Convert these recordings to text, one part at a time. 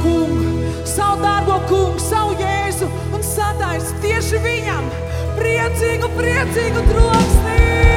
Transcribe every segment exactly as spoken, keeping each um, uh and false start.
kungu, savu dārgo kungu, savu Jēzu un sataisi tieši viņam priecīgu, priecīgu troksni.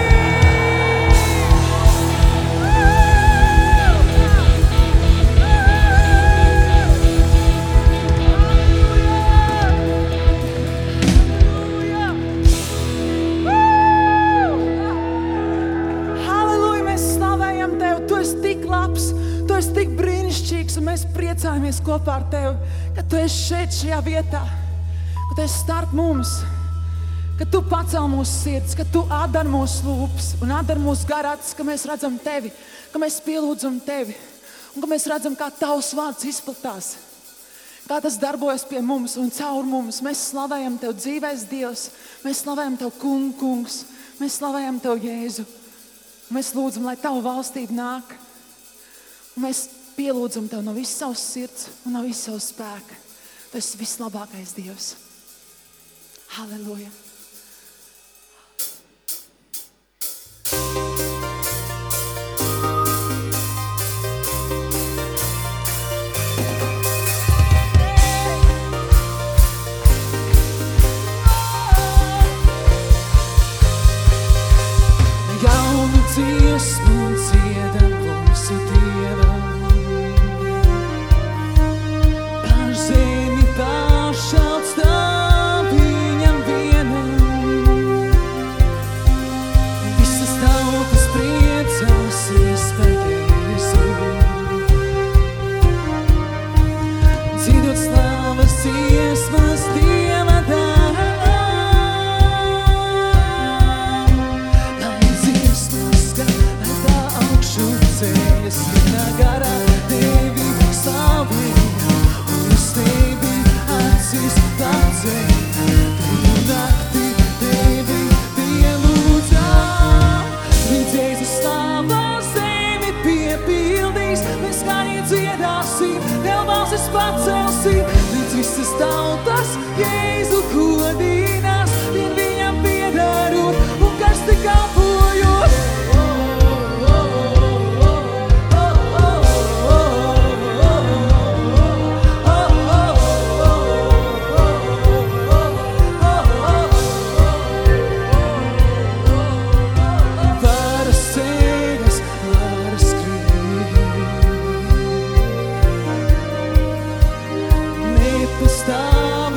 Un mēs priecājamies kopā ar Tevi, ka Tu esi šeit šajā vietā, ka Tu esi starp mums, ka Tu pacel mūsu sirds, ka Tu atdar mūsu lūpas un atdar mūsu garāts, ka mēs redzam Tevi, ka mēs pielūdzam Tevi un ka mēs redzam, kā Tavs vārds izplatās, kā tas darbojas pie mums un caur mums. Mēs slavējam Tev, dzīvais Dievs, mēs slavējam Tev, kungu, kungs, mēs slavējam Tev, Jēzu. Mēs lūdzam, lai Tava valstība nāk. Un mēs pielūdzam Tev no visas savas sirds un no visas savas spēka. Tu esi vislabākais Dievs. Halleluja! Jaunu dziesmu un dziedam mūsu Dievam. Šauts tā viņam vienam. Visas tautas priecāsies par Jēzu. Dziedot slavas dziesmas Dieva dēlam. Lai dziesmas skan, lai tā augšu ceļas, vienā garā Tevi slavējam un uz Tevi acis placēja, Tevi nakti, Tevi pielūdzām. Līdz Jēzus slava zemi piepildīs, mēs skaņi dziedāsim, Tev balsis pacelsim. Līdz visas tautas Jēzu godinās, vien viņam piedarot un karsti kalpojot. Stop.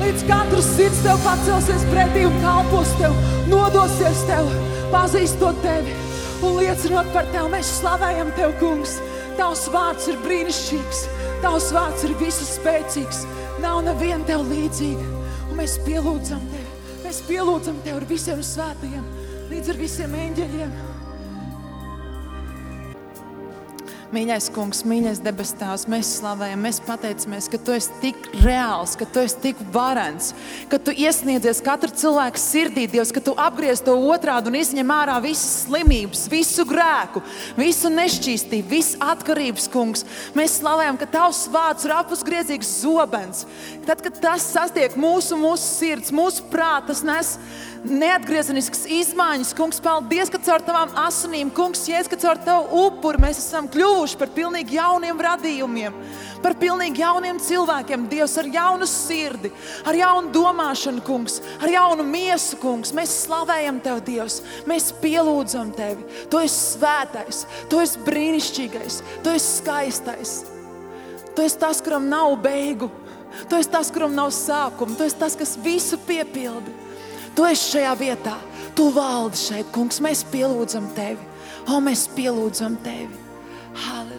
līdz katrs sirds Tev pacelsies pretī un kalpos Tev, nodosies Tev, pazīstot Tevi un liecinot par Tev. Mēs slavējam Tev, kungs. Tavs vārds ir brīnišķīgs, Tavs vārds ir visu spēcīgs, nav neviena Tev līdzīga. Un mēs pielūdzam Tevi, mēs pielūdzam Tevi ar visiem svētajiem, līdz ar visiem eņģeļiem. Mīļais kungs, mīļais debes Tēvs, mēs slavējam, mēs pateicamies, ka Tu esi tik reāls, ka Tu esi tik varens, ka Tu iesniedzies katru cilvēku sirdī, Dievs, ka Tu apgriez to otrādi un izņem ārā visas slimības, visu grēku, visu nešķīstību, visu atkarības, kungs. Mēs slavējam, ka Tavs vārds ir apusgriezīgs zobens. Tad, kad tas sastiek mūsu, mūsu sirds, mūsu prāt, tas nes neatgriezenisks izmaiņas, kungs, paldies, ka caur Tavām asinīm, kungs, Jēzus, ka caur Tavu upuri mēs esam kļuvuši par pilnīgi jauniem radījumiem, par pilnīgi jauniem cilvēkiem, Dievs, ar jaunu sirdi, ar jaunu domāšanu, kungs, ar jaunu miesu, kungs. Mēs slavējam Tev, Dievs, mēs pielūdzam Tevi. Tu esi svētais, Tu esi brīnišķīgais, Tu esi skaistais. Tu esi tas, kuram nav beigu, Tu esi tas, kuram nav sākuma, Tu esi tas, kas visu piepildi. Tu esi šajā vietā, Tu valdi šeit, kungs, mēs pielūdzam Tevi. O, mēs pielūdzam Tevi. Halleluja.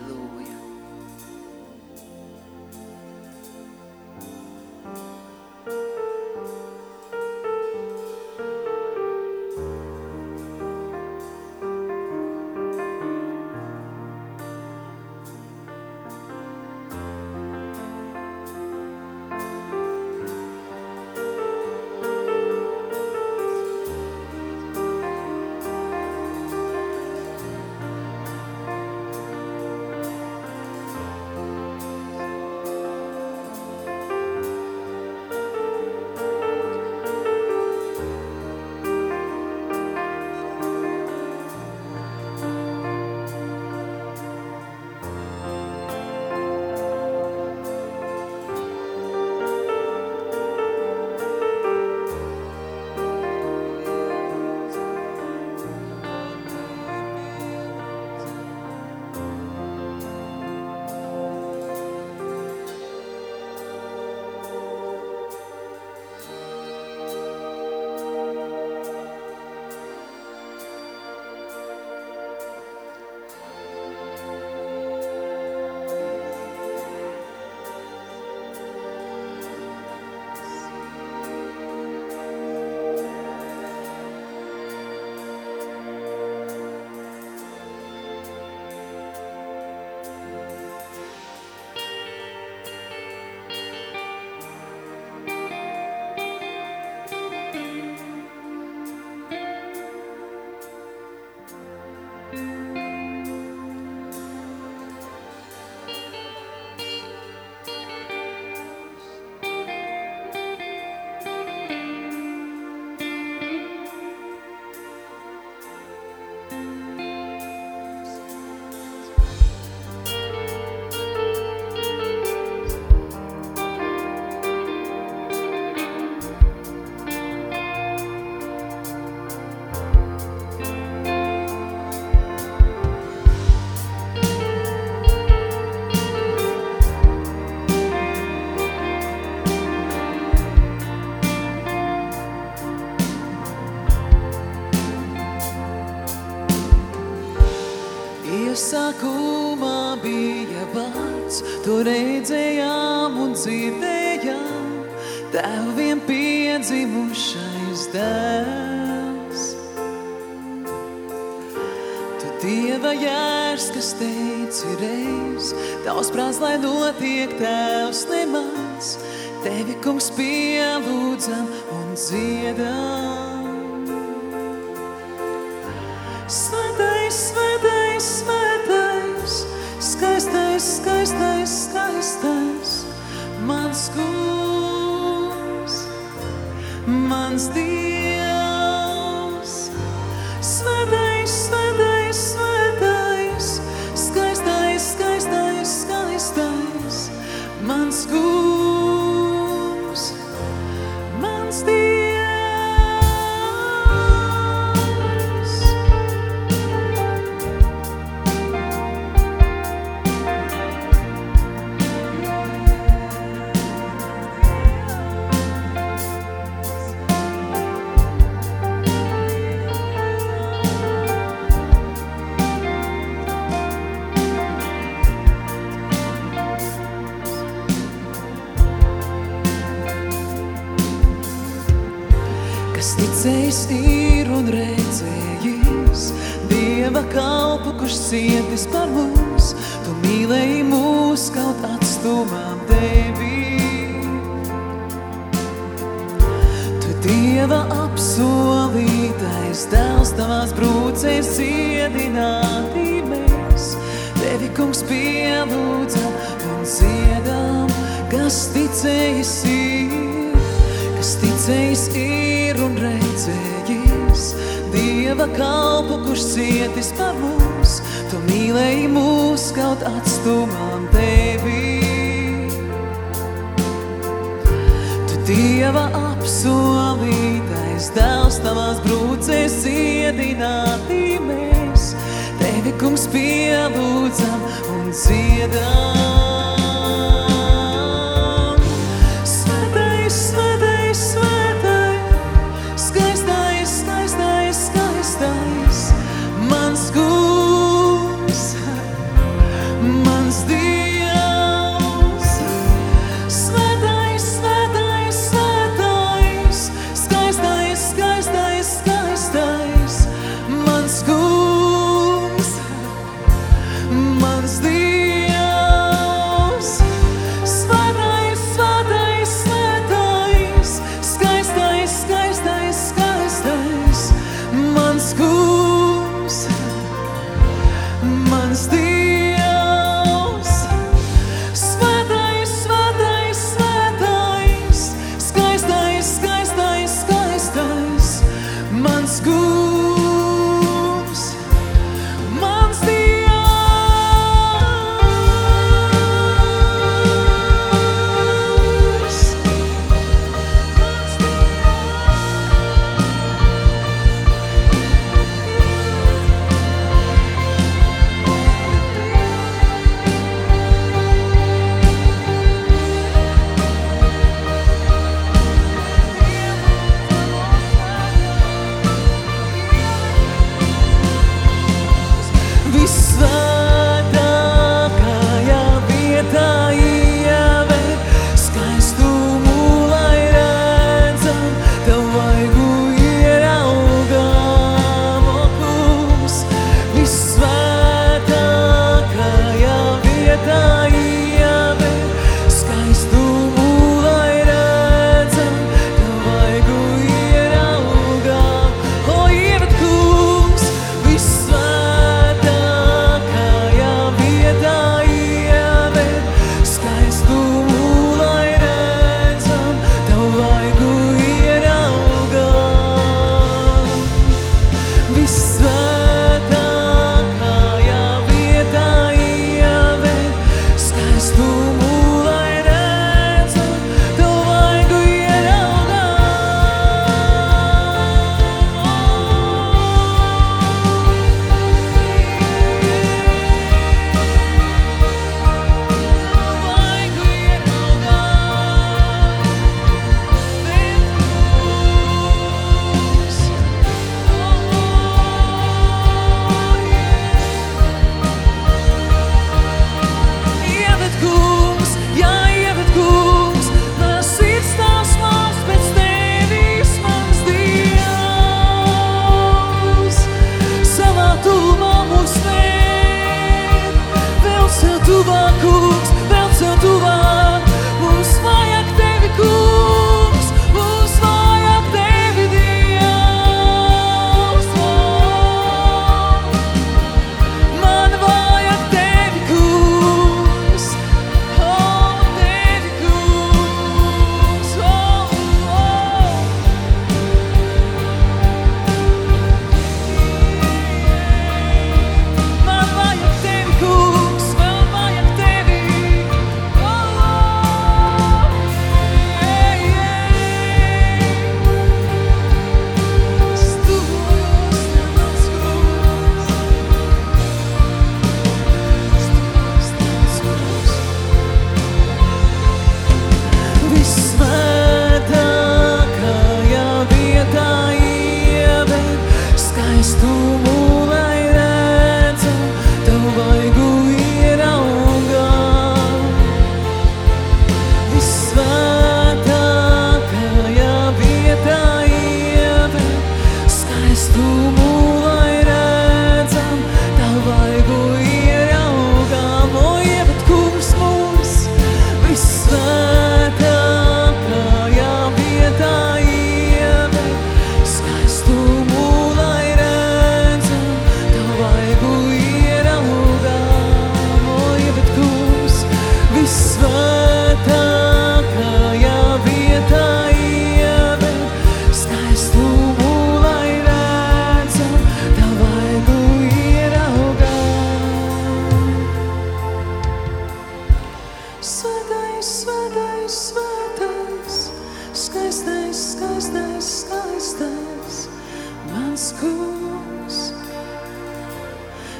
Sākumā bija vārds, to redzējām un dzirdējām, Tev vien piedzimušais dēls. Tu Dieva jērs, kas teici reiz, Tavs prāts, lai notiek Tevs nemaz, Tevi, kungs, pielūdzam un dziedam. Svētais, svētais, svētais, skaistais, skaistais, skaistais, mans kungs, mans Dievs. Svētais, svētais, svētais, skaistais, skaistais, skaistais, mans kungs, mans Dievs. ticējis ir un redzējis Dieva kalpu, kurš cietis par mums. Tu mīlēji mūs, kaut atstumām tevi. Tu Dieva apsolītais dēls, tavās brūcēs iedināti mēs. Tevi, kungs, pielūdzam un dziedam, kas ticējis ir, kas ticējis ir un redzējis Dieva kalpu, kurš cietis par mums. Tu mīlēji mūs, kaut atstumām tevi. Tu Dieva apsolītais dēls, tavās brūcēs iedināti mēs. Tevi, kungs, pielūdzam un dziedam. Svētais, svētais, svētais, skaistais, skaistais, skaistais, mans kungs, mans Dievs. Svētais, svētais, svētais, skaistais, skaistais, skaistais, mans kungs, mans Dievs.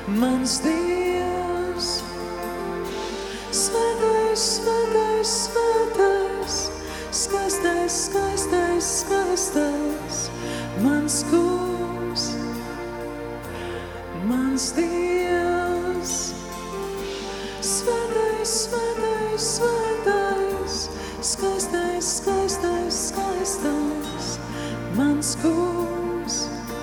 mans Dievs. Svētais, svētais, svētais, skaistais, skaistais, skaistais, mans kungs, mans Dievs. Svētais, svētais, svētais, skaistais, skaistais, skaistais, mans kungs,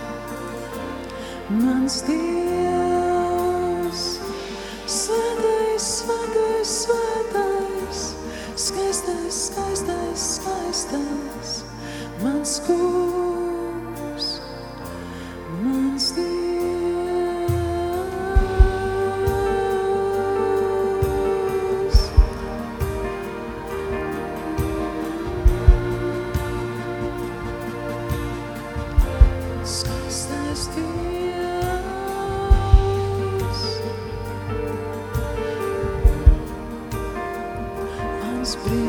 mans Dievs. Svētais, svētais, svētais, skaistais, skaistais, skaistais, mans kungs, mans Dievs. Skaistais Dievs, mans prieks.